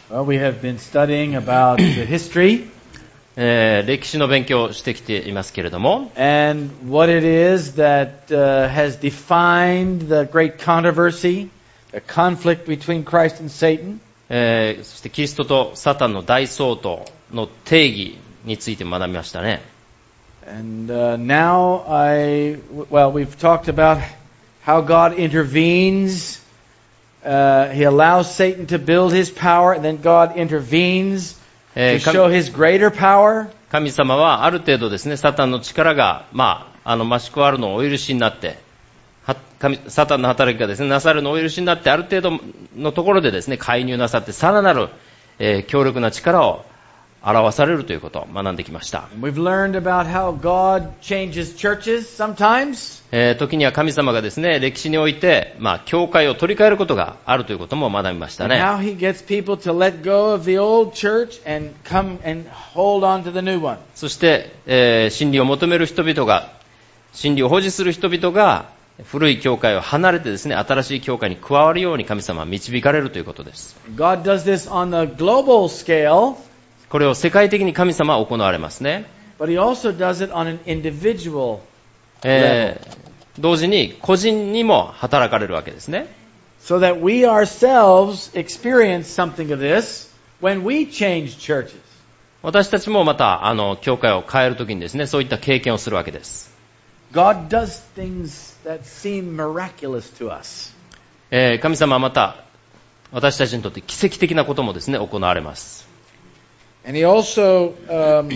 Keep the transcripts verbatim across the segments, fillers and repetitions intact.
Well, we have been studying about the history えー、歴史の勉強をしてきていますけれども、 and what it is that uh, has defined the great controversy, the conflict between Christ and Satan. えー、そしてキリストとサタンの大争闘の定義について学びましたね。 And uh, now I, well, we've talked about how God intervenes. Uh, he allows Satan to build his power, and then God intervenes to show his greater power. 神様はある程度ですね、サタンの力が、まあ、あの、増し加わるのをお許しになって、は神サタンの働きがですね、なさるのをお許しになって、ある程度のところでですね、介入なさって、さらなる、えー、強力な力を表されるということを学んできました。 We've learned about how God changes churches sometimes. えー、時には神様がですね、歴史において、まあ、教会を取り替えることがあるということも学びましたね。 Now he gets people to let go of the old church and come and hold on to the new one. そして、えー、真理を求める人々が、真理を保持する人々が、古い教会を離れてですね、新しい教会に加わるように神様は導かれるということです。 God does this on the global scale. これを世界的に神様は行われますね。 But he also does it on an individual level. えー、同時に個人にも働かれるわけですね。 So that we ourselves experience something of this when we change churches. 私たちもまた、あの、教会を変えるときにですね、そういった経験をするわけです。 God does things that seem miraculous to us. えー、神様はまた、私たちにとって奇跡的なこともですね、行われます。 And he also um,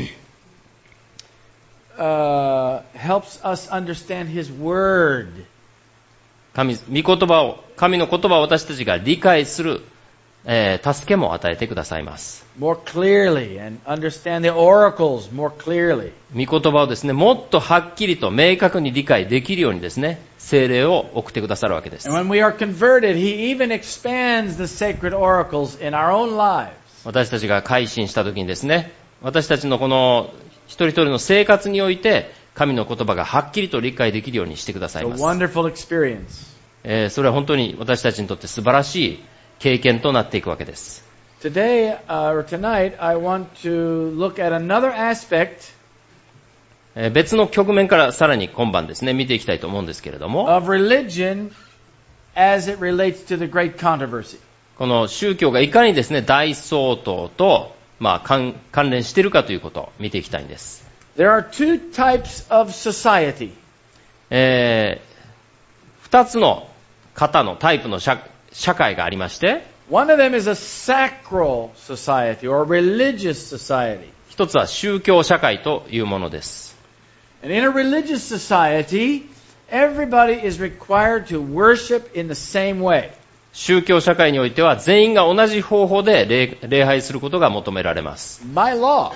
uh, helps us understand his word. 神、御言葉を、神の言葉を私たちが理解する、えー、助けも与えてくださいます。 More clearly and understand the oracles more clearly. 御言葉をですね、もっとはっきりと明確に理解できるようにですね、聖霊を送ってくださるわけです。 And when we are converted, he even expands the sacred oracles in our own lives. 私たちが改心したときにですね、私たちのこの一人一人の生活において、神の言葉がはっきりと理解できるようにしてくださいます。 It's a wonderful experience. えー、それは本当に私たちにとって素晴らしい経験となっていくわけです。 Today, uh, or tonight, I want to look at another aspect えー、別の局面からさらに今晩ですね、見ていきたいと思うんですけれども、 of religion as it relates to the great controversy. この宗教がいかにですね、大騒動と、まあ、関, 関連しているかということを見ていきたいんです。 There are two types of society. えー、二つの型のタイプの 社, 社会がありまして、 One of them is a sacral society or religious society. 一つは宗教社会というものです。 And in a religious society, everybody is required to worship in the same way. 宗教社会においては全員が同じ方法で 礼, 礼拝することが求められます。 By law.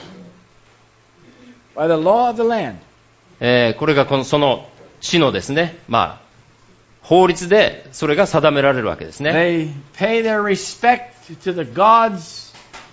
By the law of the land. えー、これがこのその地のですね、まあ、法律でそれが定められるわけですね。 They pay their respect to the gods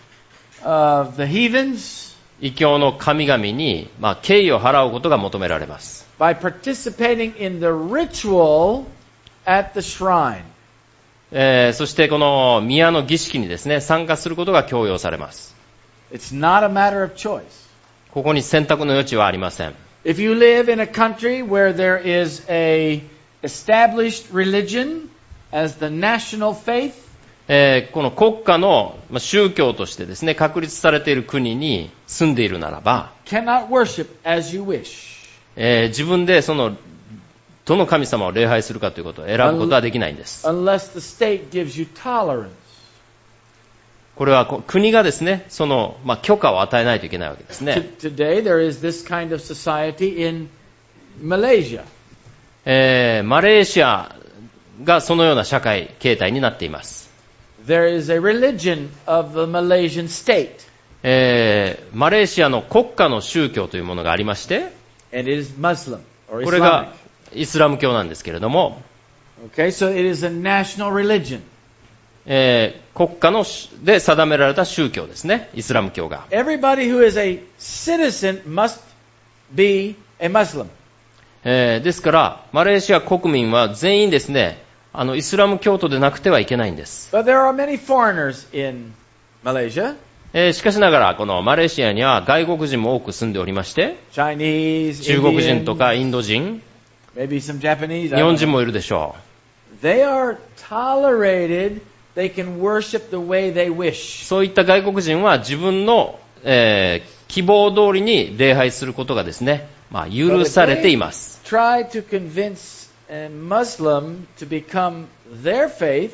of the heathens. 異教の神々に、まあ、敬意を払うことが求められます。 By participating in the ritual at the shrine. えー、そしてこの宮の儀式にですね、参加することが強要されます。 It's not a matter of choice. ここに選択の余地はありません。 If you live in a country where there is a established religion as the national faith, えー、この国家の宗教としてですね、確立されている国に住んでいるならば、 cannot worship as you wish. えー、自分でそのどの神様を礼拝するかということを選ぶことはできないんです。 Unless the state gives you tolerance. これは国がですね、その、まあ、許可を与えないといけないわけですね。 Today there is this kind of society in Malaysia. えー、マレーシアがそのような社会形態になっています。 There is a religion of the Malaysian state. えー、マレーシアの国家の宗教というものがありまして、 And it is Muslim or これが Islamic. イスラム教なんですけれども、 Okay, so it is a national religion. えー、国家ので定められた宗教ですね、イスラム教が。 Everybody who is a citizen must be a Muslim. えー、ですから、マレーシア国民は全員ですね、あの、イスラム教徒でなくてはいけないんです。 But there are many foreigners in Malaysia, えーしかしながら、このマレーシアには外国人も多く住んでおりまして、 Chinese, 中国人 Indian, とかインド人、 maybe some Japanese. 日 I 本 don't 人 know. もいるでしょ They are tolerated. They can worship the way they う。 wish. そういった外国人は自分の、えー希望通りに礼拝することがですね、まあ、許されています。 Try to convince a Muslim to become their faith,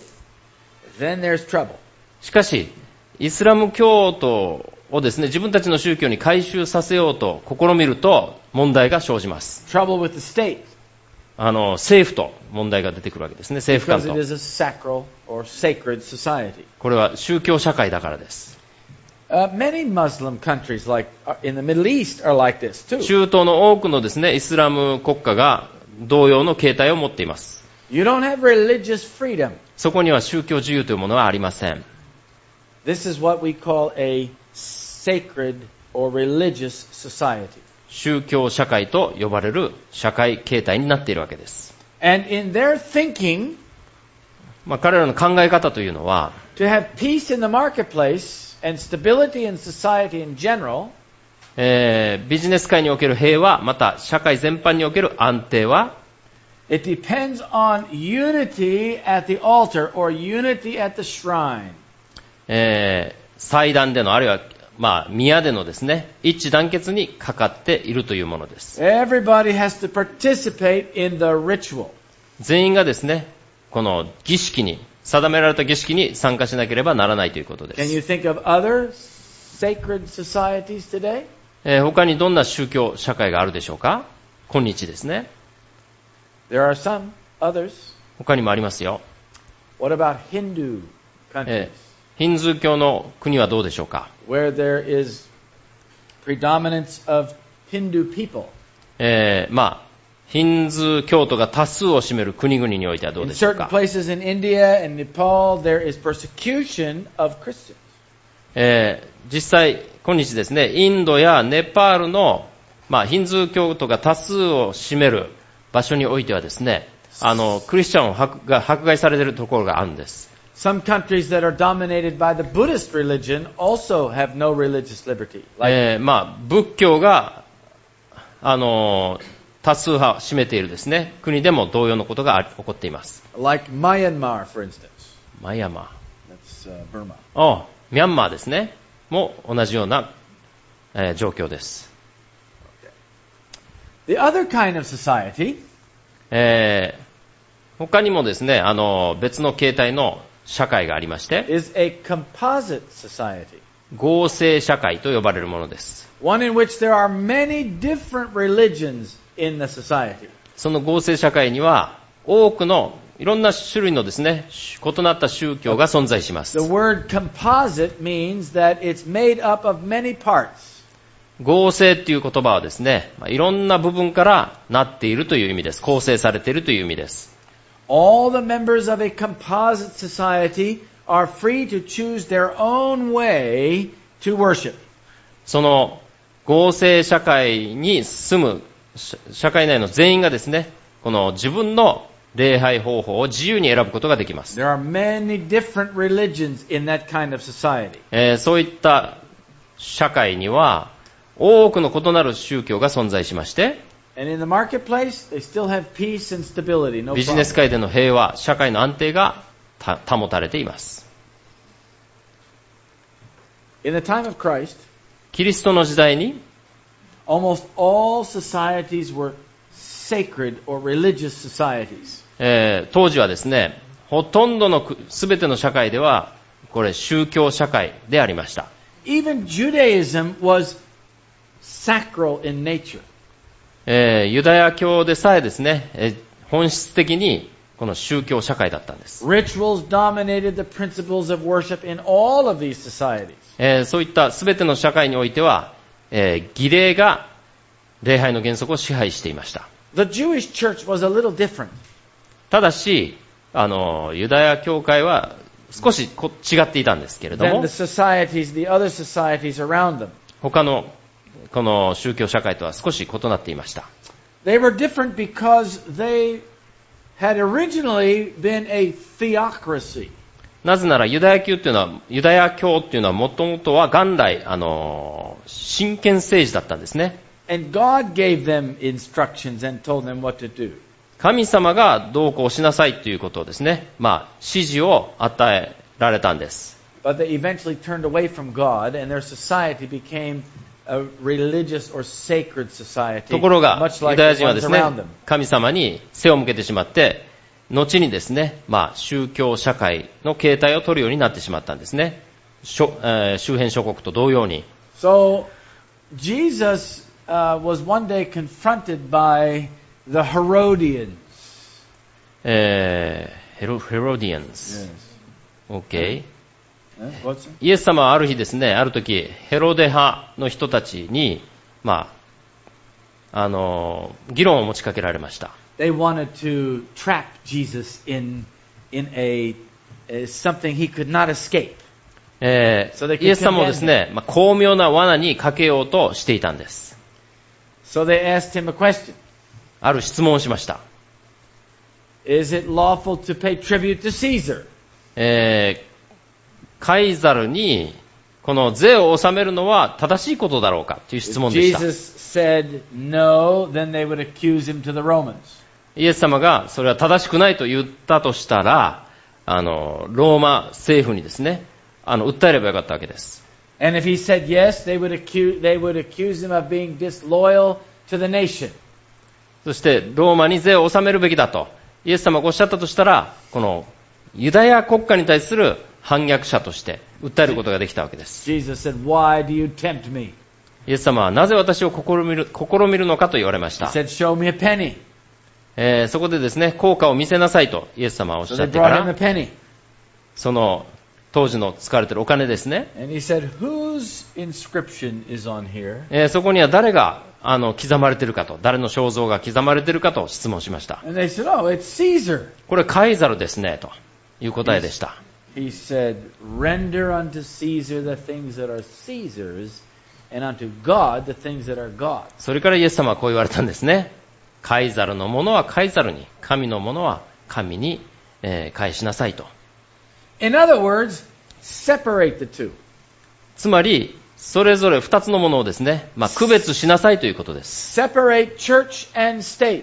then there's trouble. しかし、イスラム教徒をですね、自分たちの宗教に改宗させようと試みると問題が生じます。 Trouble with the state. あの、政府と問題が出てくるわけですね、政府 Because 間 it と。 is a sacral or sacred society. これは宗教社会だからです。 Uh, many Muslim countries like uh, in the Middle East are like this too. 中東の多くのですね、イスラム国家が同様の形態を持っています。 You don't have religious freedom. そこには宗教自由というものはありません。 This is what we call a sacred or religious society. 宗教社会と呼ばれる社会形態になっているわけです。 And in their thinking, まあ、彼らの考え方というのは、 to have peace in the marketplace and stability in society in general, えービジネス界における平和、また社会全般における安定は、 it depends on unity at the altar or unity at the shrine. えー祭壇でのあるいは、まあ、宮でのですね、一致団結にかかっているというものです。 Everybody has to participate in the ritual. 全員がですね、この儀式に、定められた儀式に参加しなければならないということで Can you す。 think of other sacred societies today? えー他にどんな宗教社会があるでしょうか？今日ですね。 There are some others. 他にもありますよ。 What about Hindu countries えーヒンズー教の国はどうでしょうか？ where there is predominance of Hindu people? えーまあ、ヒンズー教徒が多数を占める国々においてはどう In でしょう certain か？ places in India and Nepal, there is persecution of Christians. えー実際、今日ですね、インドやネパールの、まあ、ヒンズー教徒が多数を占める場所においてはですね、あの、クリスチャンを迫が迫害されているところがあるんです。 Some countries that are dominated by the Buddhist religion also have no religious liberty. Like, えーまあ、仏教が、あの、多数派を占めているですね、国でも同様のことがあ起こっています。 like Myanmar, for instance. マイアマ That's uh, Burma. ー。おミャンマーですね。も同じような、えー状況です。 The other kind of society えー他にもですね、あの、別の形態の社会がありまして、 is a composite society. 合成社会と呼ばれるものです。 One in which there are many different religions in the society. その合成社会には多くのいろんな種類のですね、異なった宗教が存在します。 The word composite means that it's made up of many parts. 合成っていう言葉はですね、まあいろんな部分からなっているという意味です。構成されているという意味です。 All the members of a composite society are free to choose their own way to worship. その合成社会に住む社会内の全員がですね、この自分の礼拝方法を自由に選ぶことができます。 There are many different religions in that kind of society. えーそういった社会には多くの異なる宗教が存在しまして、 And in the marketplace, they still have peace and stability, no ビジネス problem. 界での平和、社会の安定がた保たれています。 In the time of Christ, キリストの時代に、 almost all societies were sacred or religious societies. えー当時はですね、ほとんどのく全ての社会ではこれ宗教社会でありました。 Even Judaism was sacral in nature. えーユダヤ教でさえですね、えー本質的にこの宗教社会だったんです。 Rituals dominated the principles of worship in all of these societies. えーそういった全ての社会においては、えー儀礼が礼拝の原則を支配していました。 The Jewish church was a little different. ただし、あの、ユダヤ教会は少しこ違っていたんですけれど Than も the、societies, the other societies around them. 他のこの宗教社会とは少し異なっていました。 They were different because they had originally been a theocracy. なぜならユダヤ教っていうのは、ユダヤ教っていうのはもともとは元来、あの、真剣政治だったんですね。 And God gave them instructions and told them what to do. 神様がどうこうしなさいということをですね、まあ、指示を与えられたんです。 But they eventually turned away from God and their society became a religious or sacred society. ところが、 much ユ like ダヤ the 人は ones ですね around them. 神様に背を向けてしまって、後にですね、まあ、宗教社会の形態を取るようになってしまったんですね。しょえー周辺諸国と同様に。 So Jesus uh, was one day confronted by the Herodians. えー、ヘロヘロディアンズ。OK。 Eh, what's it? イエス様はある日ですね、ある時、ヘロデ派の人たちに、まあ、あの、議論を持ちかけられました。 They wanted to trap Jesus in in a, a something he could not escape. え So they ー、 could イエス様をですね、まあ、巧妙な罠にかけようとしていたんです。 So they asked him a question. ある質問をしました。 Is it lawful to pay tribute to Caesar? えーカイザルにこの税を納めるのは正しいことだろうかという質問でした。 Jesus said no, then they would accuse him to the Romans. イエス様がそれは正しくないと言ったとしたら、あの、ローマ政府にですね、あの、訴えればよかったわけです。 And if he said yes, they would accuse, they would accuse him of being disloyal to the nation. そして、ローマに税を納めるべきだと、イエス様がおっしゃったとしたら、この、ユダヤ国家に対する反逆者として訴えることができたわけです。 Jesus said, why do you tempt me? イエス様はなぜ私を試みる、試みるのかと言われまし He た。 said, show me a penny. えーそこでですね、効果を見せなさいとイエス様はおっし So ゃ they ってか brought him a ら、 penny. その当時の使われているお金ですね、 And he said, whose inscription is on here? えーそこには誰があの刻まれているかと、誰の肖像が刻まれているかと質問しました。 And they said, oh, it's Caesar. これカイザルですねという答えでした。 He said, render unto Caesar the things that are Caesar's, and unto God the things that are God's. それからイエス様はこう言われたんですね。カイザルのものはカイザルに、神のものは神に、えー返しなさいと。 In other words, separate the two. つまりそれぞれ二つのものをですね、まあ、区別しなさいということです。 Separate church and state.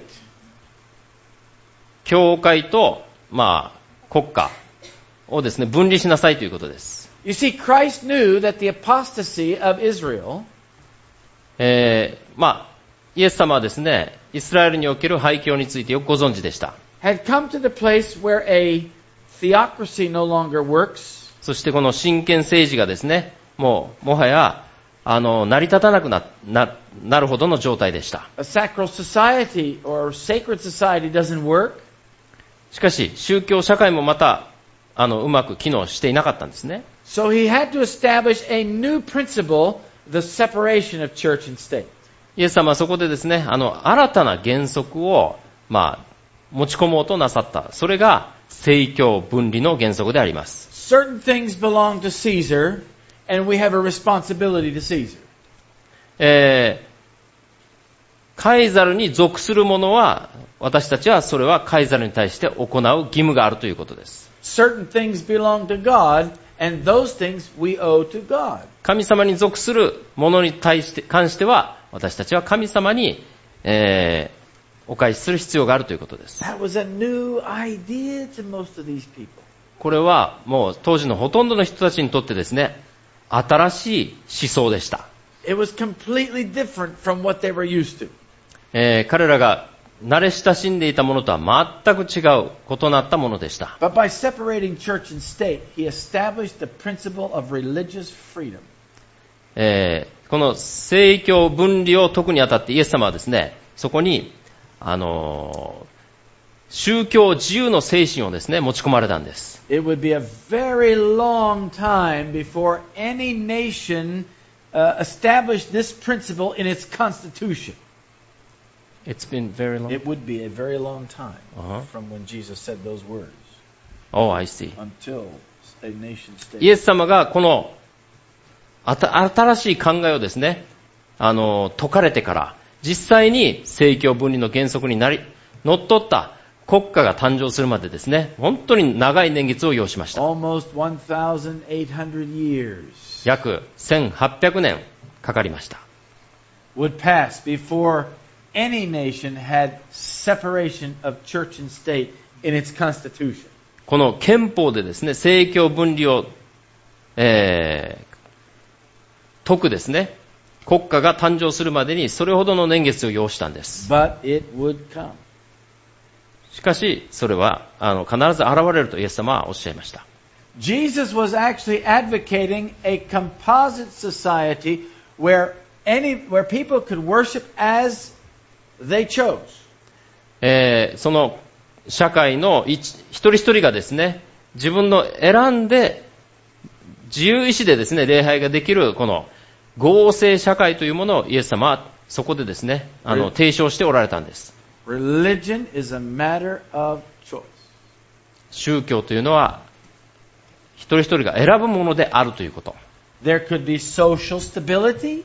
教会と、まあ、国家をですね、分離しなさいということです。 You see, Christ knew that the apostasy of Israel えー、まあ、イエス様はですね、イスラエルにおける廃墟についてよくご存知でした。 had come to the place where a theocracy no longer works. そしてこの真剣政治がですね、もう、もはや、あの、成り立たなくな、な、なるほどの状態でした。 A sacral society or sacred society doesn't work. しかし、宗教社会もまた、あの、うまく機能していなかったんですね。 So he had to establish a new principle, the separation of church and state. イエス様はそこでですね、あの、新たな原則を、まあ、持ち込もうとなさった。それが、政教分離の原則であります。 Certain things belong to Caesar, and we have a responsibility to Caesar. えー、カイザルに属するものは、私たちはそれはカイザルに対して行う義務があるということです。 Certain things belong to God, and those things we owe to God. 神様に属するものに対して、関しては、私たちは神様に、えー、お返しする必要があるということです。 That was a new idea to most of these people. これはもう当時のほとんどの人たちにとってですね、新しい思想でした。 It was completely different from what they were used to. えー、彼らが慣れ親しんでいたものとは全く違う、異なったものでした。 But by separating church and state, he established the principle of religious freedom. えー、この政教分離を解くにあたってイエス様はですね、そこに、あのー、宗教自由の精神をですね、持ち込まれたんです。 It would be a very long time before any nation uh, established this principle in its constitution. It's been very long. It would be a very long time Uh-huh. from when Jesus said those words Oh, I see. until a nation state. イエス様がこのあた新しい考えをですね、あの、説かれてから、実際に政教分離の原則になり、乗っ取った、 国家が誕生するまでですね、本当に長い年月を要しました。 Almost eighteen hundred years 約せんはっぴゃくねんかかりました。 would pass before any nation had separation of church and state in its constitution. この憲法でですね、政教分離を、えー、解くですね、国家が誕生するまでにそれほどの年月を要したんです。 But it would come. しかし、それはあの必ず現れるとイエス様はおっしゃいました。 Jesus was actually advocating a composite society where any where people could worship as they chose. えー、その社会の一, 一人一人がですね、自分の選んで自由意志でですね、礼拝ができるこの合成社会というものをイエス様はそこでですね、あの提唱しておられたんです。 Religion is a matter of choice. 宗教というのは一人一人が選ぶものであるということ。 There could be social stability.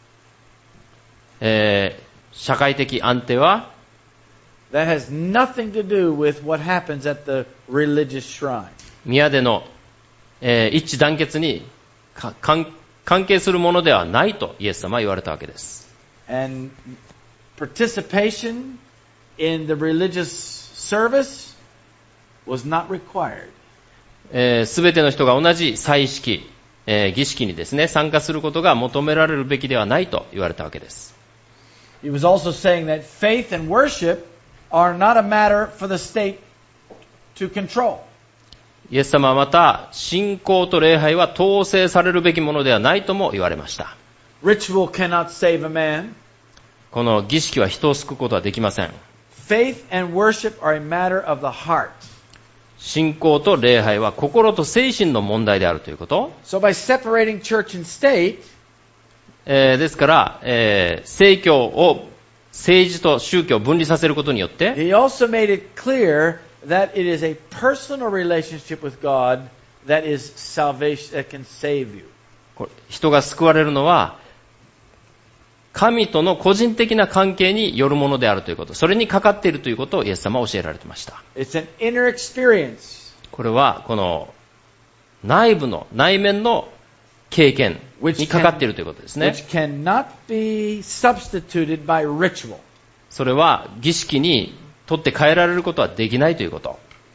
えー、社会的安定は That has nothing to do with what happens at the religious shrine. 宮での、えー、一致団結にか関関係するものではないとイエス様は言われたわけです。 And participation in the religious service was not required. えー、すべての人が同じ祭式、えー、儀式にですね、参加することが求められるべきではないと言われたわけです。 He was also saying that faith and worship are not a matter for the state to control. イエス様はまた、信仰と礼拝は統制されるべきものではないとも言われました。 Ritual cannot save a man. この儀式は人を救うことはできません。 Faith and worship are a matter of the heart. 信仰と礼拝は心と精神の問題であるということ。 So by separating church and state, えー、ですから、えー、政教を政治と宗教を分離させることによって、 he also made it clear that it is a personal relationship with God that is salvation, that can save you. これ人が救われるのは、神との個人的な関係によるものであるということ、それにかかっているということをイエス様は教えられていました。 It's an inner experience. これはこの内部の内面の経験にかかっているということですね。 Which cannot be substituted by ritual. それは儀式にとって変えられることはできないということ。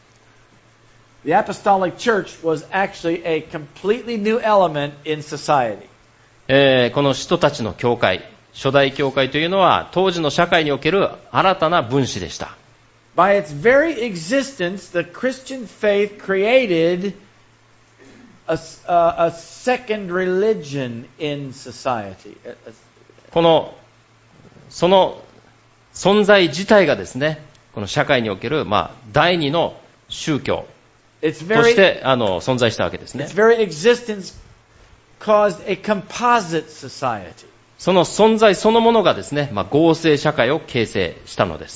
The Apostolic Church was actually a completely new element in society. えー、この使徒たちの教会、初代教会というのは当時の社会における新たな分子でした。 By its very existence, the Christian faith created a, a, a second religion in society. このその存在自体がですね、この社会における、まあ、第二の宗教としてあの存在したわけですね。 Its very existence caused a composite society. その存在そのものがですね、まあ、合成社会を形成したのです。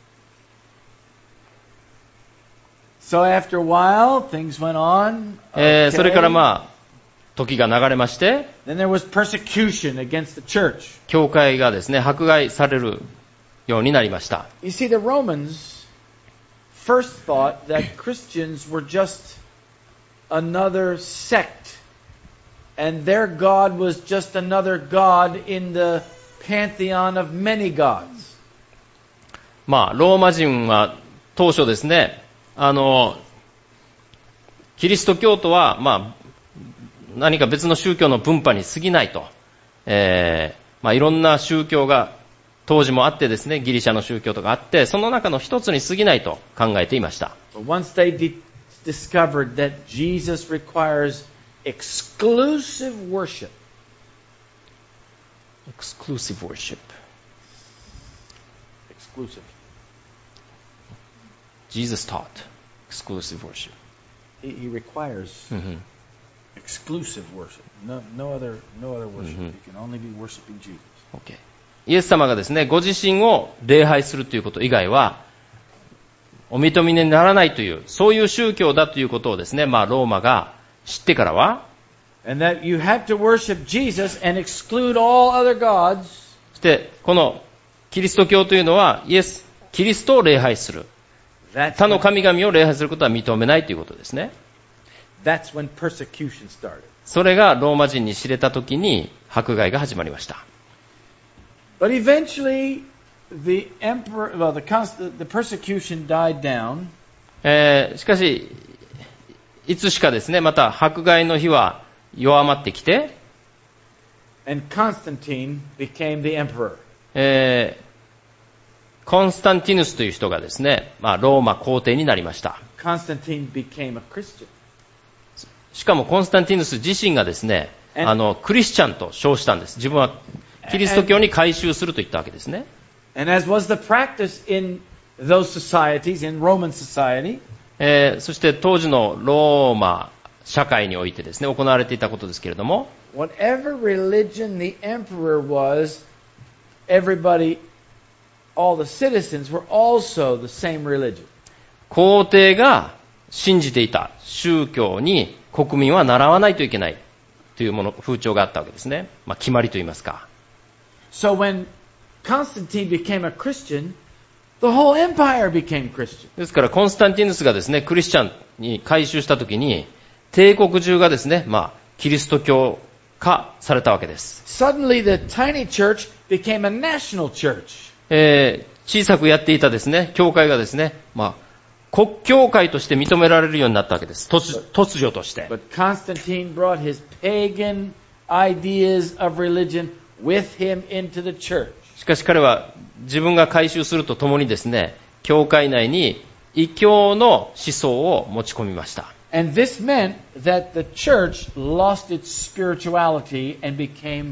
So after a while, things went on. えー、それからまあ時が流れまして、 Then there was persecution against the church. 教会がですね迫害されるようになりました。 You see, the Romans first thought that Christians were just another sect, and their God was just another God in the pantheon of many gods. まあローマ人は当初ですね、あのキリスト教徒はまあ何か別の宗教の分派に過ぎないと、えー、まあいろんな宗教が当時もあってですね、ギリシャの宗教とかあって、その中の一つに過ぎないと考えていました。 But once they de- discovered that Jesus requires exclusive worship. Exclusive worship. Exclusive. Jesus taught exclusive worship. He, he requires mm-hmm. exclusive worship. No, no other, no other worship. Mm-hmm. You can only be worshiping Jesus. Okay. イエス様がですね、ご自身を礼拝するということ以外はお認めにならないという、そういう宗教だということをですね、まあローマが知ってからは、 And that you had to worship Jesus and exclude all other gods. そしてこのキリスト教というのはイエス、キリストを礼拝する。 他の神々を礼拝することは認めないということですね。 That's when persecution started. それがローマ人に知れた時に迫害が始まりました。 But eventually, the emperor, well, the, the persecution died down. えー、しかし、いつしかですね、また迫害の日は弱まってきて、 And Constantine became the emperor. えー、コンスタンティヌスという人がですね、まあ、ローマ皇帝になりました。 Constantine became a Christian. しかもコンスタンティヌス自身がですね、あのクリスチャンと称したんです。自分はキリスト教に改宗すると言ったわけですね。 And as was the practice in those societies, in Roman society, えー、そして当時のローマ社会においてですね、行われていたことですけれども、 whatever religion the emperor was, everybody, all the citizens were also the same religion. 皇帝が信じていた宗教に国民は習わないといけないというもの、風潮があったわけですね。まあ、決まりといいますか。 So when Constantine became a Christian, the whole empire became Christian. ですからコンスタンティヌスがですね、クリスチャンに改宗したときに、帝国中がですね、まあ、キリスト教化されたわけです。 Suddenly the tiny church became a national church. えー、小さくやっていたですね、教会がですね、まあ、国教会として認められるようになったわけです。突、突如として。 But Constantine brought his pagan ideas of religion with him into the church. しかし彼は自分が改宗するとともにですね、教会内に異教の思想を持ち込みました。 And this meant that the church lost its spirituality and became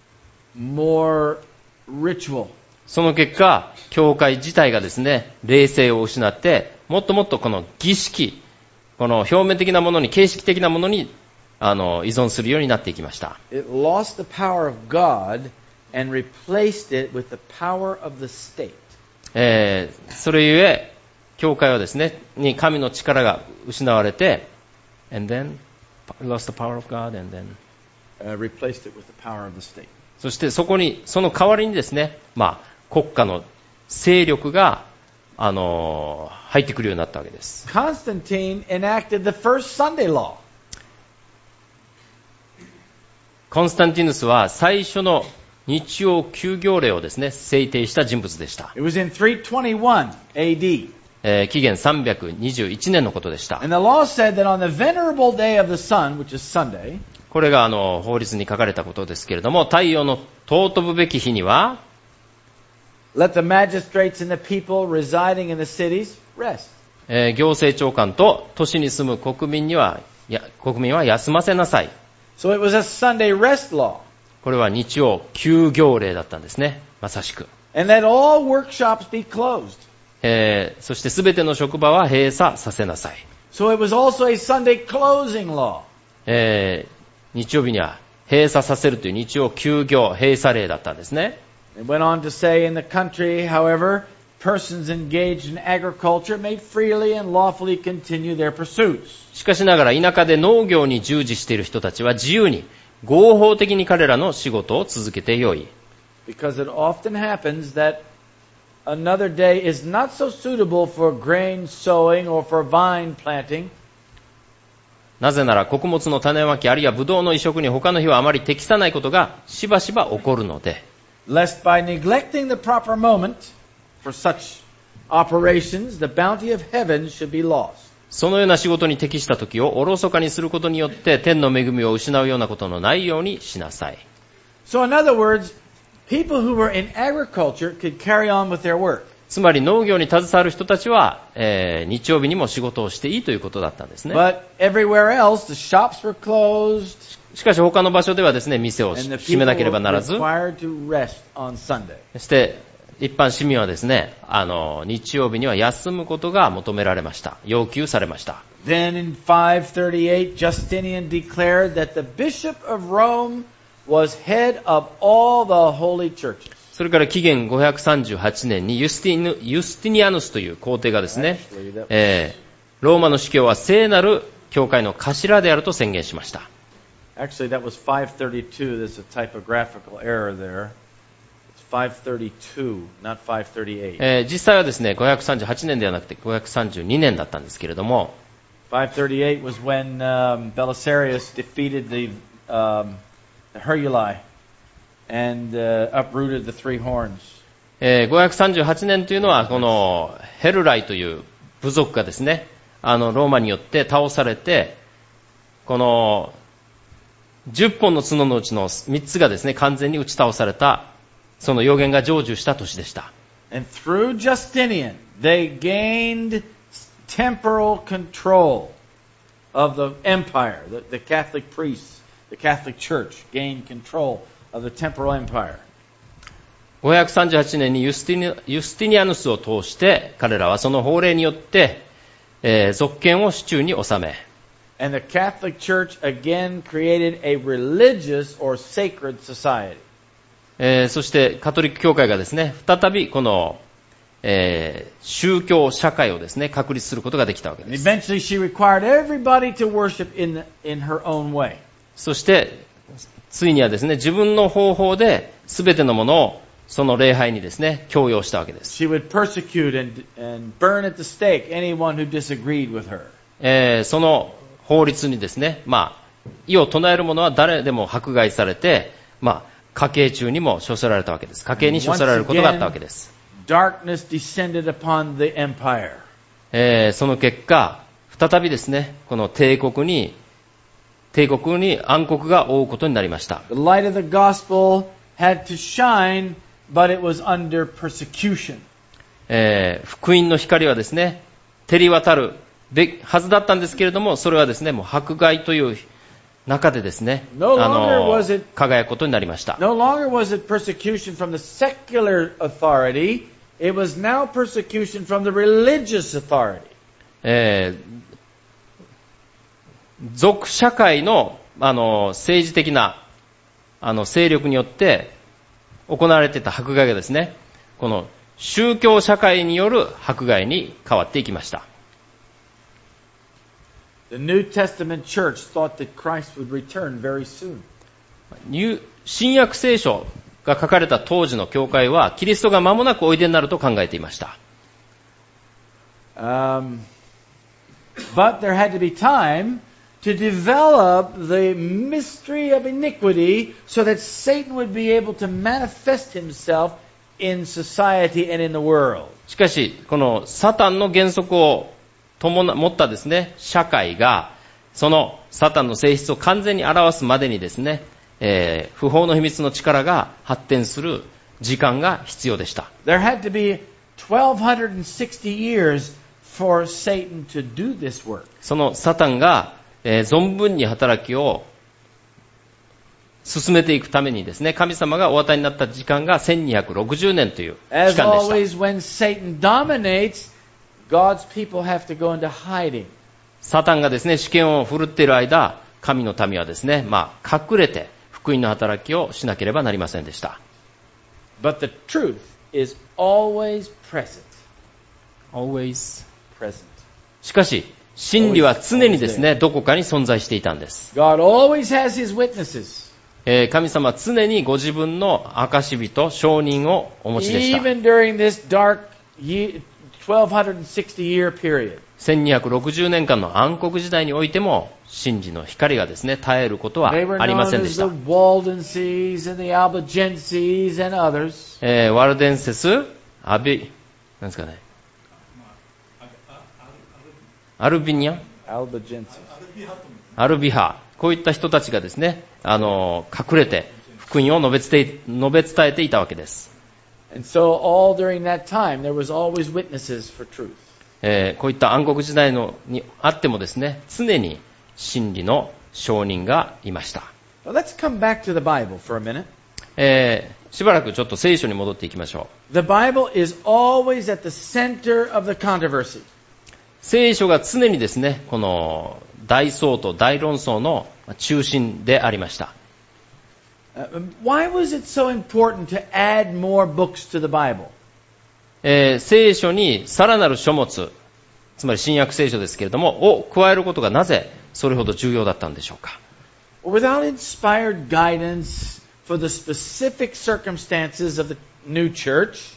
more ritual. その結果、教会自体がですね、霊性を失って、もっともっとこの儀式、この表面的なものに、形式的なものにあの依存するようになっていきました。 It lost the power of God and replaced it with the power of the state. えー、それゆえ、教会はですね、に神の力が失われて、and then lost the power of God and then uh, replaced it with the power of the state. そしてそこに、その代わりにですね、まあ、国家の勢力が、あのー、入ってくるようになったわけです。 Constantine enacted the first Sunday law. コンスタンティヌスは最初の日曜休業令をですね、制定した人物でした。 It was in three twenty-one A D. えー、紀元さんびゃくにじゅういちねんのことでした。 And the law said that on the venerable day of the sun, which is Sunday, これがあの法律に書かれたことですけれども、太陽の尊ぶべき日には、 let the magistrates and the people residing in the cities rest. えー、行政長官と都市に住む国民には、や国民は休ませなさい。 So it was a Sunday rest law. これは日曜休業令だったんですね。まさしく。 And let all workshops be closed. えー、そしてすべての職場は閉鎖させなさい。 So it was also a Sunday closing law. えー、日曜日には閉鎖させるという日曜休業閉鎖令だったんですね。 It went on to say in the country, however, persons engaged in agriculture may freely and lawfully continue their pursuits. しかしながら田舎で農業に従事している人たちは自由に合法的に彼らの仕事を続けてよい。 Because it often happens that another day is not so suitable for grain sowing or for vine planting. なぜなら穀物の種まきあるいはブドウの移植に他の日はあまり適さないことがしばしば起こるので、 lest by neglecting the proper moment for such operations, the bounty of heaven should be lost. そのような仕事に適した時をおろそかにすることによって天の恵みを失うようなことのないようにしなさい。 So in other words, people who were in agriculture could carry on with their work. つまり農業に携わる人たちは、えー、日曜日にも仕事をしていいということだったんですね。 But everywhere else, the shops were closed. しかし他の場所ではですね、店を閉めなければならず、そして一般市民はですね、あの日曜日には休むことが求められました。要求されました。 Then in five thirty-eight, Justinian declared that the Bishop of Rome was head of all the holy churches. それから紀元ごひゃくさんじゅうはちねんにユスティヌ、ユスティニアヌスという皇帝がですね、えー、ローマの司教は聖なる教会の頭であると宣言しました。 Actually, that was five thirty-two. There's a typographical error there. It's five thirty-two, not five thirty-eight. えー実際はですね、ごひゃくさんじゅうはちねんではなくてごひゃくさんじゅうにねんだったんですけれども、 five thirty-eight was when um, Belisarius defeated the, um, the Heruli and uh, uprooted the three horns. えーごひゃくさんじゅうはちねんというのは、このヘルライという部族がですね、あのローマによって倒されて、このじゅっぽんの角のうちのみっつがですね、完全に打ち倒された、その予言が成就した年でした。 And through Justinian, they gained temporal control of the empire. The, the Catholic priests, the Catholic Church gained control of the temporal empire. ごひゃくさんじゅうはちねんにユスティニ、ユスティニアヌスを通して、彼らはその法令によって、えー、属権を手中に収め、 And the Catholic Church again created a religious or sacred society. えー、そしてカトリック教会がですね、再びこの、えー、宗教社会をですね、確立することができたわけ And です。 eventually she required everybody to worship in, the, in her own way. そしてついにはですね、自分の方法で全てのものをその礼拝にですね、強要したわけです。 She would persecute and, and burn at the stake anyone who disagreed with her. えー、その法律にですね、まあ、異を唱える者は誰でも迫害されて、まあ、家計中にも処せられたわけです。家計に処せられることがあったわけです。 Darkness descended upon the empire. えー、その結果、再びですね、この帝国に、帝国に暗黒が覆うことになりました。 The light of the gospel had to shine, but it was under persecution. えー、福音の光はですね、照り渡るべはずだったんですけれども、それはですね、もう迫害という中でですね、 No あ longer の was it- 輝くことになりました。 No longer was it persecution from the secular authority, it was now persecution from the religious authority. えー、属社会の、あの政治的なあの勢力によって行われていた迫害がですね、この宗教社会による迫害に変わっていきました。 The New Testament church thought that Christ would return very soon. ニュ新約聖書が書かれた当時の教会はキリストが間もなくおいでになると考えていました。 Um, but there had to be time to develop the mystery of iniquity so that Satan would be able to manifest himself in society and in the world. しかし、このサタンの原則を伴持ったですね、社会が、そのサタンの性質を完全に表すまでにですね、えー、不法の秘密の力が発展する時間が必要でした。 There had to be twelve sixty years for Satan to do this work. そのサタンが、えー、存分に働きを進めていくためにですね、神様がお与えになった時間がせんにひゃくろくじゅうねんという期間で As した。 always, when Satan dominates, God's people have to go into hiding. サタンがですね、主権を振るっている間、神の民はですね、まあ、隠れて福音の働きをしなければなりませんでした。 But the truth is always present. Always. Present. しかし、真理は常にですね、どこかに存在していたんです。 God always has his witnesses. えー、神様は常にご自分の証人、証人をお持ちでした。 Even during this dark ye- twelve sixty year period. せんにひゃくろくじゅうねんかんの暗黒時代においても、真理の光がですね、絶えることは They were ありま known せんで as し the た。 Waldenses and the Albigenses and others. えー、ワルデンセス、アビ、なんですかね、アルビニャン、 Albigenses. アルビハ、こういった人たちがですね、あの、隠れて福音を述べ伝え、述べ伝えていたわけです。 And so all during that time, there was always witnesses for truth. えー、こういった暗黒時代のにあってもですね、常に真理の証人がいました。 Well, let's come back to the Bible for a minute. えー、しばらくちょっと聖書に戻っていきましょう。 The Bible is always at the center of the controversy. 聖書が常にですね、この大争闘、大論争の中心でありました。 Uh, why was it so important to add more books to the Bible? えー、聖書にさらなる書物、つまり新約聖書ですけれども、を加えることがなぜそれほど重要だったんでしょうか。 Without inspired guidance for the specific circumstances of the new church,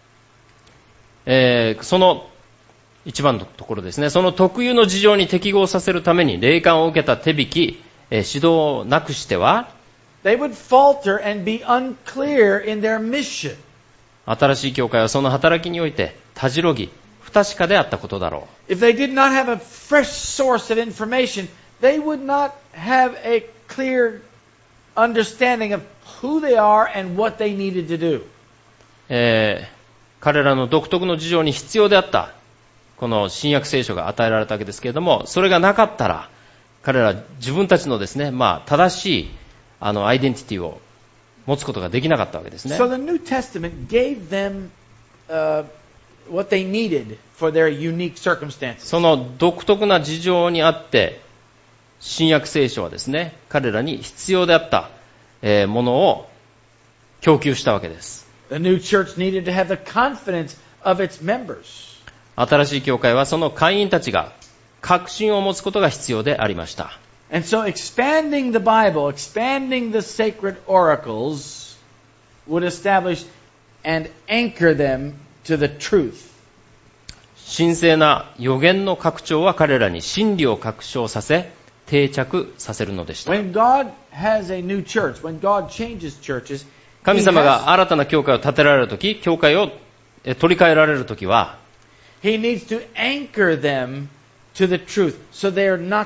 えーその一番のところですね、その特有の事情に適合させるために霊感を受けた手引き、えー指導をなくしては、 they would falter and be unclear in their mission. 新しい教会はその働きにおいてたじろぎ不確かであったことだろう。 If they did not have a fresh source of information, they would not have a clear understanding of who they are and what they needed to do. えー彼らの独特の事情に必要であったこの新約聖書が与えられたわけですけれども、それがなかったら彼ら自分たちのですね、まあ正しいあのアイデンティティを持つことができなかったわけですね。 So the New Testament gave them uh, what they needed for their unique circumstances. その独特な事情にあって新約聖書はですね、彼らに必要であった、えーものを供給したわけです。 The new church needed to have the confidence of its members. 新しい教会はその会員たちが確信を持つことが必要でありました。 And so expanding the Bible, expanding the sacred oracles would establish and anchor them to the truth. 神聖な予言の拡張は彼らに真理を確証させ定着させるのでした。 When God has a new church, when God changes churches, 神 He 様 has- が新たな教会を建てられるとき、教会をえ取り替えられるときは、 He needs to anchor them to the truth so they're not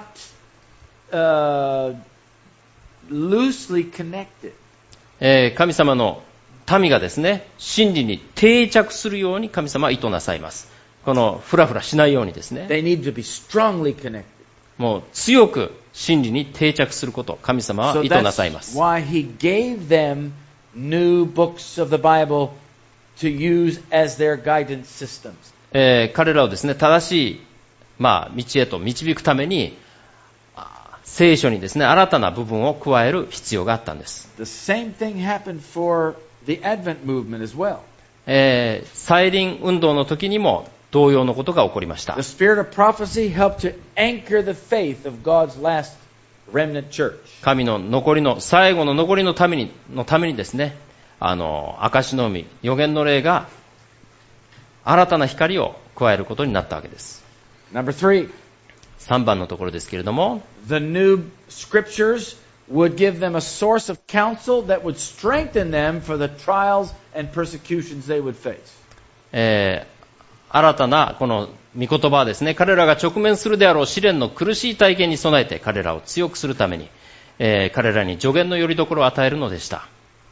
uh, loosely connected. えー神様の民がですね、真理に定着するように神様は意図なさいます。このフラフラしないようにですね、 They need to be strongly connected. もう強く真理に定着すること、神様は So 意図な that's さいます。 why He gave them new books of the Bible to use as their guidance systems. えー彼らをですね、正しい、まあ、道へと導くために、あ聖書にですね、新たな部分を加える必要があったんです。 The same thing happened for the Advent movement as well. えー再臨運動の時にも同様のことが起こりました。 The spirit of prophecy helped to anchor the faith of God's last remnant church. 神の残りの、最後の残りのために、のためにですね、あの、証の実、予言の霊が新たな光を加えることになったわけです。 Number three, さんばんのところですけれども、 the new scriptures would give them a source of counsel that would strengthen them for the trials and persecutions they would face. えー新たなこの御言葉はですね、彼らが直面するであろう試練の苦しい体験に備えて彼らを強くするために、えー彼らに助言の拠り所を与えるのでした。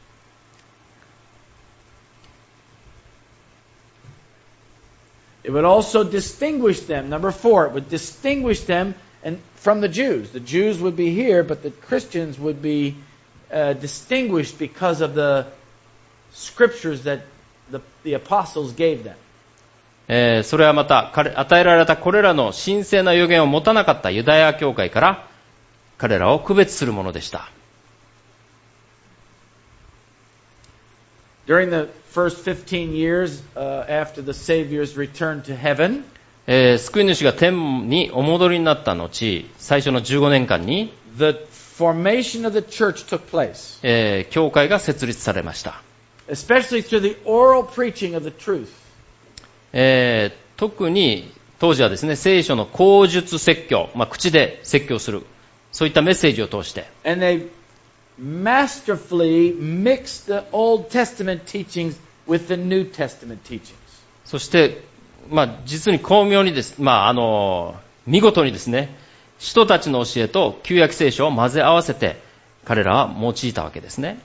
It would also distinguish them. Number four, it would distinguish them and from the Jews. The Jews would be here, but the Christians would be uh, distinguished because of the scriptures that the, the apostles gave them. えーそれはまた彼与えられたこれらの神聖な予言を持たなかったユダヤ教会から彼らを区別するものでした。 During the first fifteen years uh, after the Savior's return to heaven, えー救い主が天にお戻りになった後、最初のじゅうごねんかんに、 the formation of the church took place, えー教会が設立されました。 especially through the oral preaching of the truth. えー特に当時はですね、聖書の口述説教、まあ、口で説教する、そういったメッセージを通して、 And they masterfully mixed the Old Testament teachings with the New Testament teachings. そして、まあ、実に巧妙にです、まあ、あの、見事にですね、人たちの教えと旧約聖書を混ぜ合わせて、彼らは用いたわけですね。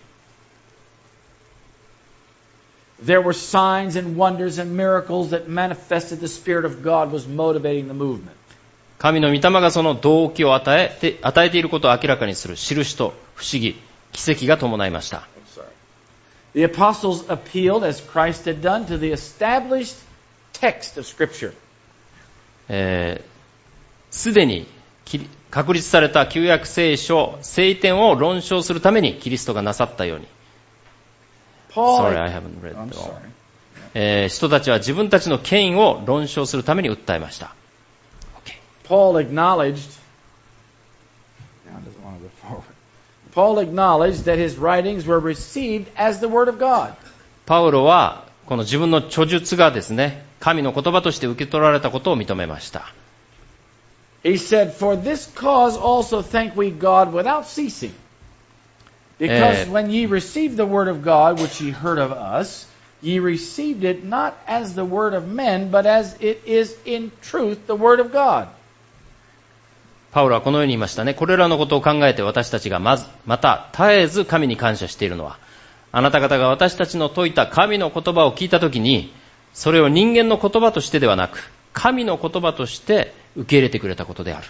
There were signs and wonders and miracles that manifested the Spirit of God was motivating the movement. 神の御霊がその動機を与えて、与えていることを明らかにする印と不思議、奇跡が伴いました。 I'm sorry. The apostles appealed, as Christ had done, to the established text of Scripture. えーすでにき確立された旧約聖書、聖典を論証するためにキリストがなさったように。 Paul, Sorry, I haven't read I'm it all. sorry. えー人たちは自分たちの権威を論証するために訴えました。Okay. Paul acknowledged. Now it doesn't want to go forward. Paul acknowledged that his writings were received as the Word of God. パウロはこの自分の著述がですね、神の言葉として受け取られたことを認めました。 He said, "For this cause also thank we God without ceasing, because when ye received the word of God, which ye heard of us, ye received it not as the word of men, but as it is in truth the word of God." パウロはこのように言いましたね。これらのことを考えて私たちがまず、また絶えず神に感謝しているのは、あなた方が私たちの説いた神の言葉を聞いたときに、それを人間の言葉としてではなく、神の言葉として受け入れてくれたことである。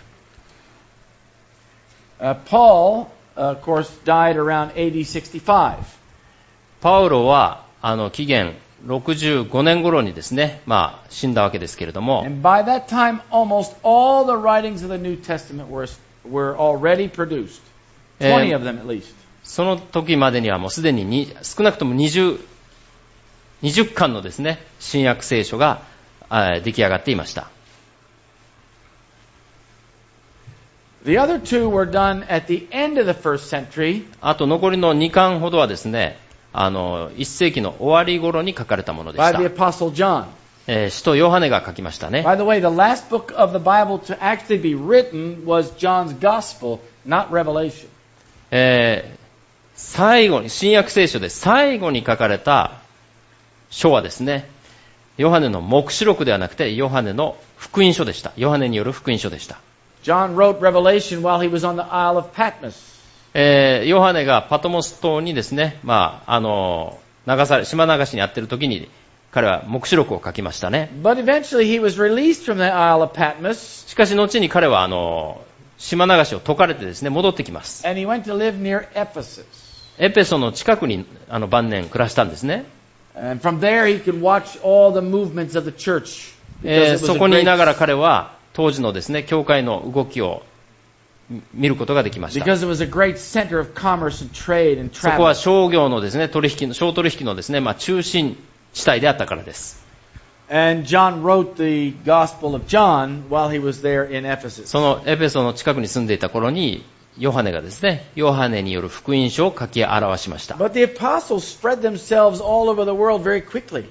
Uh, Paul, uh, of course, died around A D sixty-five. パウロは、あの、紀元ろくじゅうごねん頃にですね、まあ、死んだわけですけれども、 And by that time, almost all the writings of the New Testament were, were already produced. twenty of them at least. その時までにはもうすでにに少なくとも20、20巻のですね、新約聖書が出来上がっていました。 The other two were done at the end of the first century. あと残りのに巻ほどはですね、あの、いっ世紀の終わり頃に書かれたものでし By た。 the Apostle John. えー使徒ヨハネが書きましたね。 By the way, the last book of the Bible to actually be written was John's Gospel, not Revelation. えー最後に、新約聖書で最後に書かれた書はですね、ヨハネの黙示録ではなくて、ヨハネの福音書でした。ヨハネによる福音書でした。 John wrote Revelation while he was on the Isle of Patmos. えーヨハネがパトモス島にですね、まあ、あの、流され、島流しにやってる時に、彼は黙示録を書きましたね。 But eventually he was released from the Isle of Patmos, しかし後に彼は、あの、島流しを解かれてですね、戻ってきます。 and he went to live near Ephesus. エペソの近くに、あの、晩年暮らしたんですね。 And from there he could watch all the movements of the church. えー Because it was そ a こにいながら great, 彼は、当時のですね、教会の動きを見ることができました。 because it was a great center of commerce and trade and そこは travel. 商業のですね、取引の、商取引のですね、まあ、中心地帯であったからです。 And John wrote the Gospel of John while he was there in Ephesus. そのエペソの近くに住んでいた頃に、ヨハネがですね、ヨハネによる福音書を書き表しました。 But the apostles spread themselves all over the world very quickly.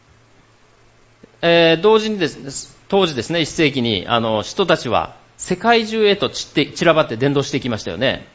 えー同時にですね、当時ですね、いっ世紀に、あの、使徒たちは世界中へと散って、散らばって伝道していきましたよね。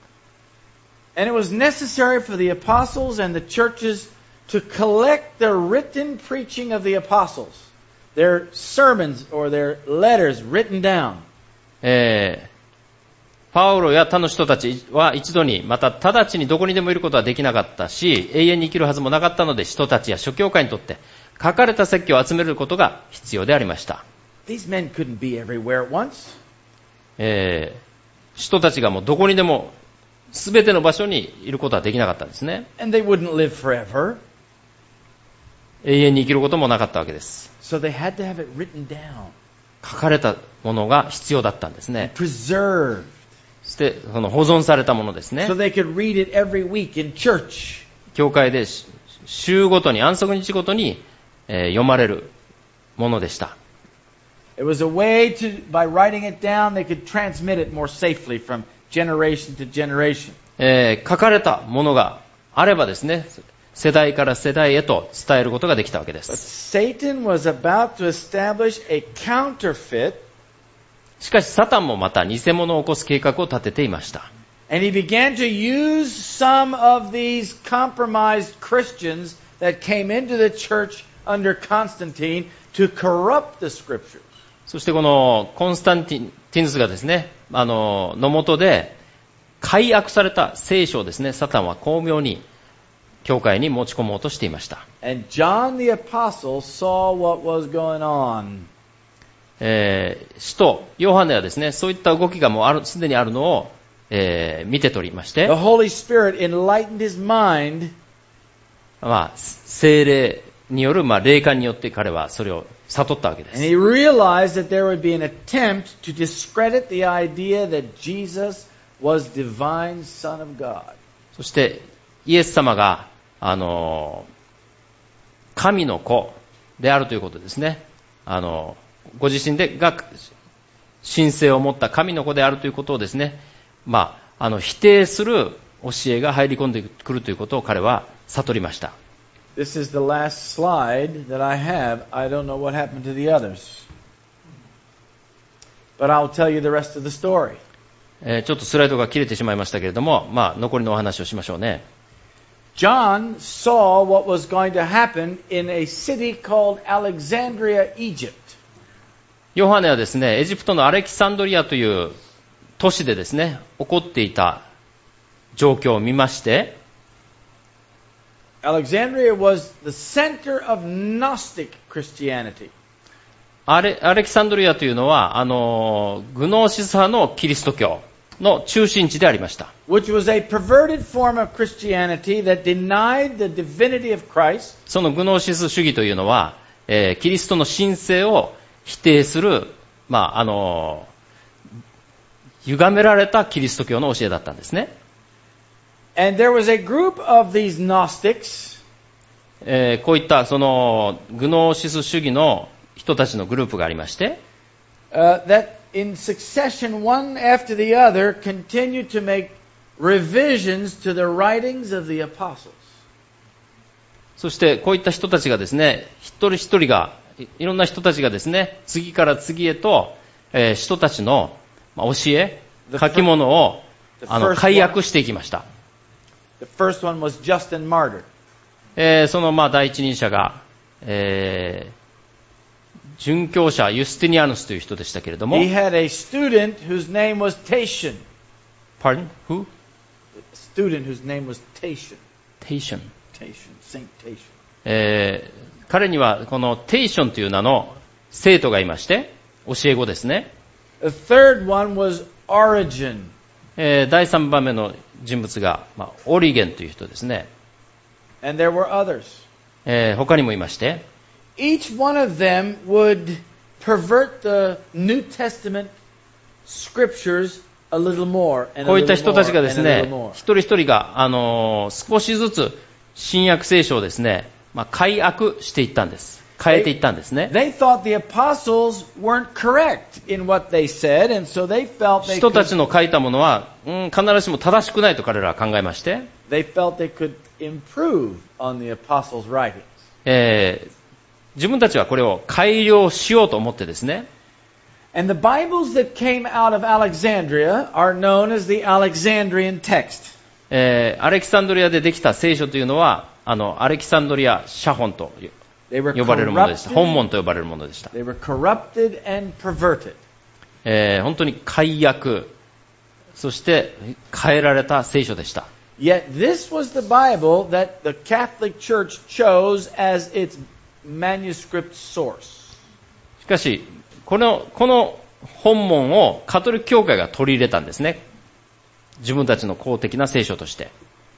And it was necessary for the apostles and the churches to collect the written preaching of the apostles, their sermons or their letters written down. えーパウロや他の人たちは一度に、また直ちにどこにでもいることはできなかったし、永遠に生きるはずもなかったので、人たちや諸教会にとって書かれた説教を集めることが必要でありました。 These men couldn't be everywhere at once. えー人たちがもうどこにでも全ての場所にいることはできなかったんですね。 And they wouldn't live forever. 永遠に生きることもなかったわけです。 So they had to have it written down, 書かれたものが必要だったんですね。 preserved, そしてその保存されたものですね so。they could read it every week in church. 教会で週ごとに、安息日ごとに、えー読まれるものでした。 It was a way to, by writing it down, they could transmit it more safely from generation to generation. えー書かれたものがあればですね、世代から世代へと伝えることができたわけで But す。 Satan was about to establish a counterfeit, しかしサタンもまた偽物を起こす計画を立てていました。 and he began to use some of these compromised Christians that came into the church under Constantine to corrupt the scriptures. そしてこのコンスタンティヌスがですね、あの、の下で改悪された聖書をですね、サタンは巧妙に教会に持ち込もうとしていました。 And John the Apostle saw what was going on. えー使徒ヨハネはですね、そういった動きがもうある、すでにあるのを、えー見て取りまして、 The Holy Spirit enlightened his mind, まあ、聖霊による、まあ、霊感によって彼はそれを悟ったわけで and す。 he realized that there would be an attempt to discredit the idea that Jesus was divine Son of God. そしてイエス様が、あの神の子であるということですね。あのご自身でが神性を持った神の子であるということをですね、まあ、あの否定する教えが入り込んでくるということを彼は悟りました。 This is the last slide that I have. I don't know what happened to the others. But I'll tell you the rest of the story. えー、ちょっとスライドが切れてしまいましたけれども、まあ、残りのお話をしましょうね。 John saw what was going to happen in a city called Alexandria, Egypt. ヨハネはですね、エジプトのアレキサンドリアという都市でですね、起こっていた状況を見まして、 Alexandria was the center of Gnostic Christianity. アレ、アレキサンドリアというのは、あの、グノーシス派のキリスト教の中心地でありました。 Which was a perverted form of Christianity that denied the divinity of Christ. そのグノーシス主義というのは、えー、キリストの神性を否定する、まあ、あの、歪められたキリスト教の教えだったんですね。 And there was a group of these Gnostics, えー、こういったそのグノーシス主義の人たちのグループがありまして、 uh, that in succession, one after the other, continued to make revisions to the writings of the apostles. そしてこういった人たちがですね、一人一人が、いろんな人たちがですね、次から次へと、えー、人たちの教え、書き物をあの解約していきました。 The first one was Justin Martyr. えー、そのまあ第一人者が、えー、殉教者ユスティニアヌスという人でしたけれども。 He had a student whose name was Tatian. Pardon? Who? A student whose name was Tatian. Tatian. Tatian, Saint Tatian. えー、彼にはこのテイションという名の生徒がいまして、教え子ですね。 The third one was Origen. えー、第三番目の人物が、まあ、オリゲンという人ですね。 And there were others. えー、他にもいまして、 Each one of them would pervert the New Testament scriptures a little more and a little more. こういった人たちがですね、一人一人が、あのー、少しずつ新約聖書をですね、まあ、改悪していったんです。変えていったんですね。 They thought the apostles weren't correct in what they said, and so they felt they 人た could, ちの書いたものは、うん、必ずしも正しくないと彼らは考えまして、 they felt they could improve on the apostles' writings. えー、自分たちはこれを改良しようと思ってですね。 And the Bibles that came out of Alexandria are known as the Alexandrian text. えー、アレキサンドリアでできた聖書というのは、あのアレキサンドリア写本と呼ばれるものでした。本文と呼ばれるものでした。 They were corrupted and perverted. えー、本当に改訳、そして変えられた聖書でした。 Yet this was the Bible that the Catholic Church chose as its manuscript source. しかし、この、この本文をカトリック教会が取り入れたんですね。自分たちの公的な聖書として。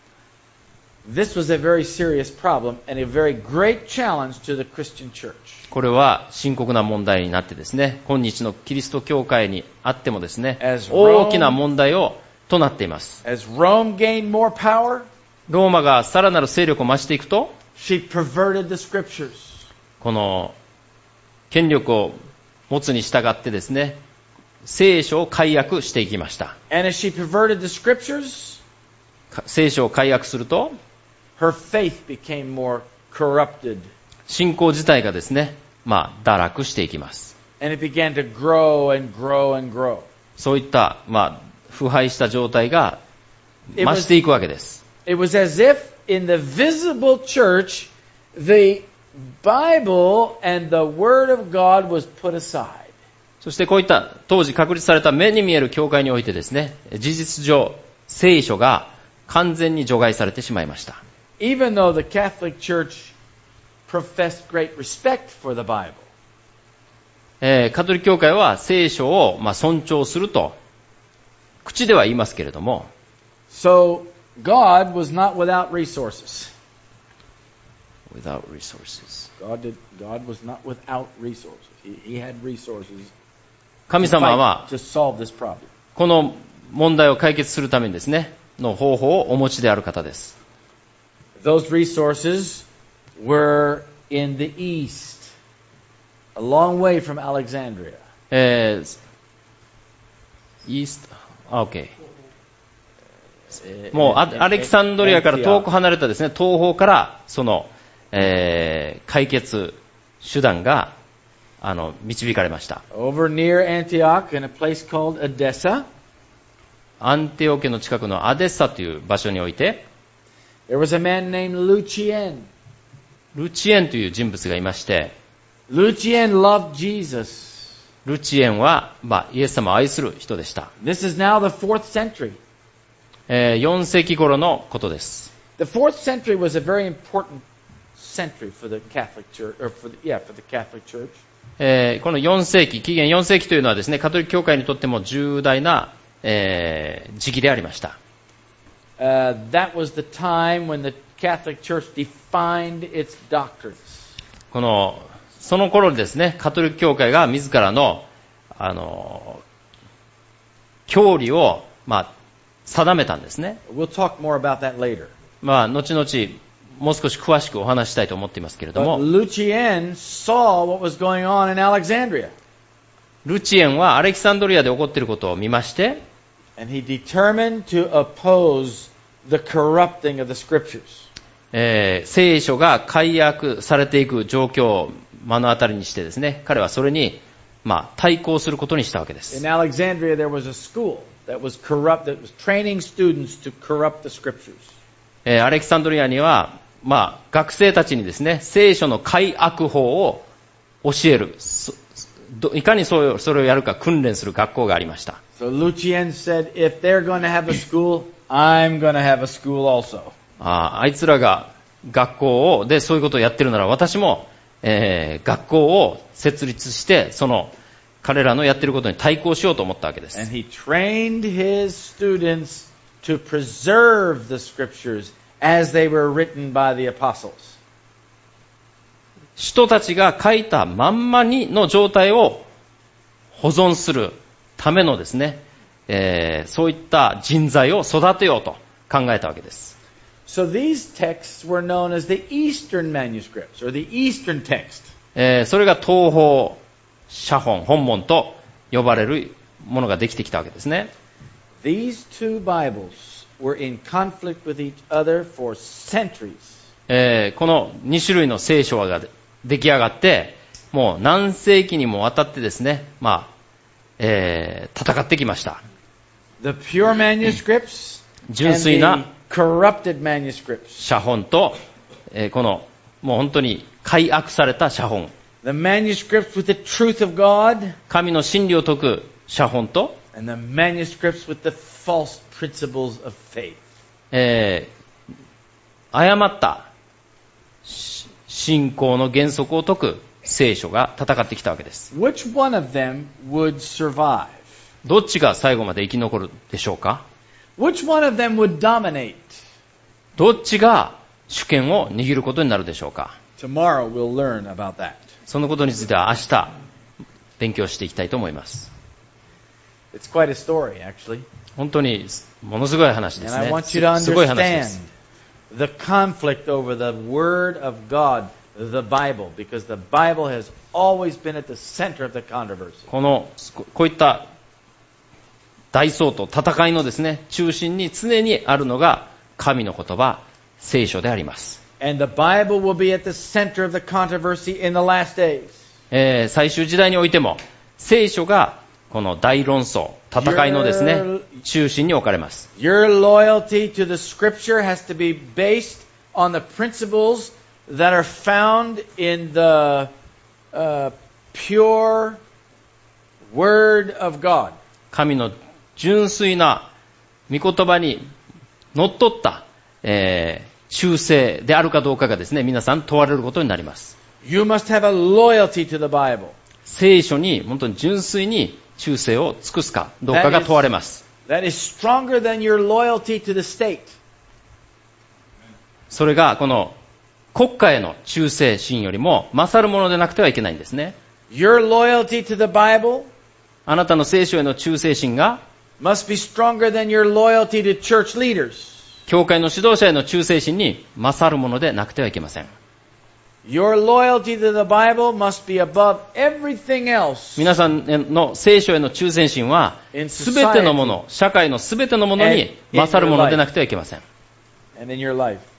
This was a very serious problem and a very great challenge to the Christian church. これは深刻な問題になってですね、今日のキリスト教会にあってもですね、大きな問題をとなっています。 As Rome gained more power, ローマがさらなる勢力を増していくと、 she perverted the scriptures. この権力を持つに従ってですね、聖書を改訳していきました。 And as she perverted the scriptures, 聖書を改訳すると、 her faith became more corrupted. 信仰自体がですね、まあ堕落していきます。 And it began to grow and grow and grow. そういったまあ腐敗した状態が増していくわけです。 It was as if in the visible church, the Bible and the Word of God was put aside. そしてこういった当時確立された目に見える教会においてですね、事実上聖書が完全に除外されてしまいました。 Even though the Catholic Church professed great respect for the Bible. えー、カトリック教会は聖書をまあ尊重すると口では言いますけれども、 So God was not without resources. Without resources. God did. God was not without resources. He, he had resources. 神様は to solve this problem. この問題を解決するためにですね、の方法をお持ちである方です。 Those resources were in the east, a long way from Alexandria. えー、East、あ、OK。もうアレキサンドリアから遠く離れたですね、東方からその、 えー、解決手段があの導かれました。 Over near Antioch in a place called Edessa, アンテオケの近くのアデッサという場所において、 there was a man named Lucien. ルチエンという人物がいまして、 Lucien loved Jesus. ルチエンは、まあ、イエス様を愛する人でした。 This is now the fourth century. えー、よん世紀頃のことです。 The fourth century was a very important century for the Catholic Church, or for the, yeah, for the Catholic Church. えー、このよん世紀、紀元よん世紀というのはですね、カトリック教会にとっても重大な、えー、時期でありました。 Uh, that was the time when the Catholic Church defined its doctrines. この、その頃ですね、カトリック教会が自らの、あの、教理を、まあ、定めたんですね。 We'll talk more about that later. まあ、後々、もう少し詳しくお話したいと思っていますけれど But も、 Lucien saw what was going on in Alexandria. ルチエンはアレキサンドリアで起こっていることを見まして、 And he determined to oppose the corrupting of the scriptures. えー、聖書が解約されていく状況を目の当たりにしてですね、彼はそれに、まあ、対抗することにしたわけです。 In Alexandria there was a school that was corrupt, that was training students to corrupt the scriptures. えー、アレキサンドリアには、まあ、学生たちにですね、聖書の解約法を教える、いかにそれを、それをやるか訓練する学校がありました。 So Lucien said, if they're going to have a school, I'm going to have a school also. あ, あいつらが学校をでそういうことをやってるなら私も、えー、学校を設立してその彼らのやってることに対抗しようと思ったわけです。 And he trained his students to preserve the scriptures as they were written by the apostles. 人たちが書いたまんまにの状態を保存するためのですね、えー、そういった人材を育てようと考えたわけです。 So these texts were known as the Eastern manuscripts, or the Eastern text. えー、それが東方写本、本文と呼ばれるものができてきたわけですね。 These two Bibles were in conflict with each other for centuries. えー、このに種類の聖書が出来上がって、もう何世紀にもわたってですね、まあ、えー、戦ってきました。 The pure manuscripts 純粋な corrupted manuscripts. 写本と、えー、このもう本当に改悪された写本。 The manuscripts with the truth of God. 神の真理を説く写本と、 and the manuscripts with the false principles of faith. えー、誤った信仰の原則を説く聖書が戦ってきたわけです。 Which one of them would survive? どっちが最後まで生き残るでしょうか？ Which one of them would dominate? どっちが主権を握ることになるでしょうか？ Tomorrow we'll learn about that. そのことについては明日勉強していきたいと思います。 It's quite a story, actually. 本当にものすごい話です And I ね。 want you to すごい話で understand す。 the conflict over the Word of God, the Bible, because the Bible has always been at the center of the controversy. このこういった大争闘、戦いのですね、中心に常にあるのが神の言葉、聖書であります。 And the Bible will be at the center of the controversy in the last days. えー、最終時代においても聖書がこの大論争、戦いのですね、中心に置かれます。 Your loyalty to the Scripture has to be based on the principles that are found in the uh, pure Word of God. 神の純粋な御言葉にのっとった、えー、忠誠であるかどうかがですね、皆さん問われることになります。 You must have a loyalty to the Bible. 聖書に本当に純粋に忠誠を尽くすかどうかが問われます。 That is stronger than your loyalty to the state. それがこの国家への忠誠心よりも勝るものでなくてはいけないんですね。 Your loyalty to the Bible あなたの聖書への忠誠心が must be stronger than your loyalty to church leaders. 教会の指導者への忠誠心に勝るものでなくてはいけません。 Your loyalty to the Bible must be above everything else. 皆さんの聖書への忠誠心はすべてのもの、社会のすべてのものに勝るものでなくてはいけません。 And in your life.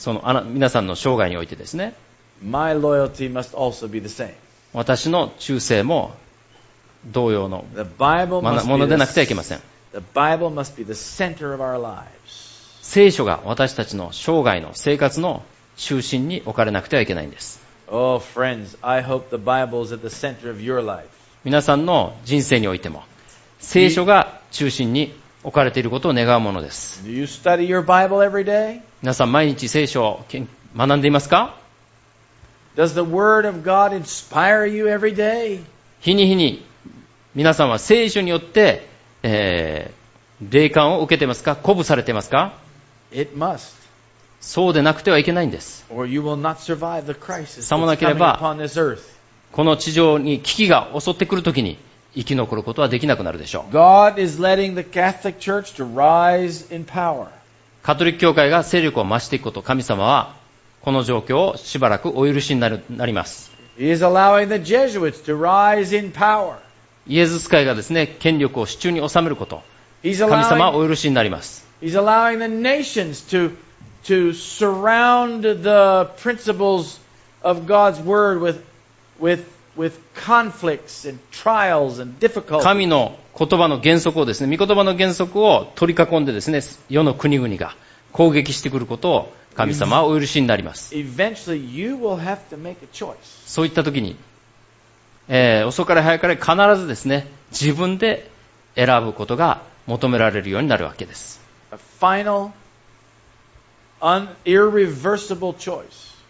そのあな皆さんの生涯においてですね、 My loyalty must also be the same. 私の忠誠も同様の The Bible も must の be でなくてはいけ the, ません。 the Bible must be the center of our lives. 聖書が私たちの生涯の生活の中心に置かれなくてはいけないんです。 Oh, friends, I hope the Bible is at the center of your life. 皆さんの人生においても聖書が中心に置かれていることを願うものです。 Do you study your Bible every day? 皆さん毎日聖書を学んでいますか？ Does the Word of God inspire you every day? 日に日に皆さんは聖書によって、えー、霊感を受けていますか？鼓舞されていますか？ It must. そうでなくてはいけないんです。 Or you will not survive the crisis さも that's なけれ coming ば upon this earth. この地上に危機が襲ってくるときに生き残ることはできなくなるでしょう。 God is letting the Catholic Church to rise in power. カトリック教会が勢力を増していくこと、神様はこの状況をしばらくお許しになる、なります。 He is allowing the Jesuits to rise in power. イエズス会がですね、権力を手中に収めること、 He's 神様は allowing, お許しになります。 he's allowing the nations to, to surround the principles of God's Word with, with, with conflicts and trials and difficulties. 神の言葉の原則をですね、御言葉の原則を取り囲んでですね、世の国々が攻撃してくることを神様はお許しになります。 Eventually you will have to make a choice. そういった時に、えー、遅かれ早かれ必ずですね、自分で選ぶことが求められるようになるわけです。 A final, un, irreversible choice.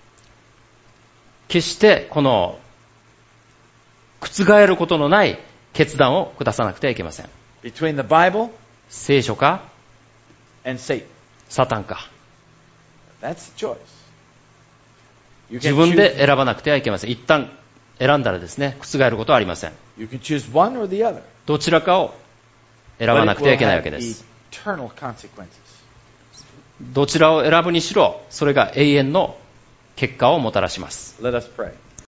決してこの覆ることのない決断を下さなくてはいけません。 Between the Bible 聖書か and Satan. サタンか、 That's the choice. You 自 can 分 choose, で選ばなくてはいけません。一旦選んだらですね、覆ることはありません。 you can choose one or the other. どちらかを選ば But な it くてはい will けないわけ have です。 eternal consequences. どちらを選ぶにしろ、それが永遠の結果をもたらします。 Let us pray.